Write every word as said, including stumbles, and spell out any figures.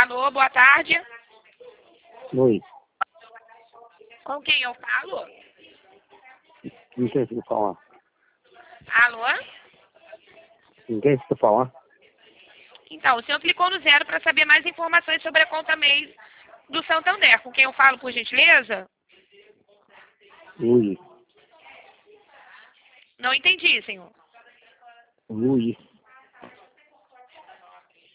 Alô, boa tarde. Oi. Com quem eu falo? Com quem você fala? Alô? Com quem você fala? Então, o senhor clicou no zero para saber mais informações sobre a conta mês do Santander. Com quem eu falo, por gentileza? Luiz. Não entendi, senhor. Luiz.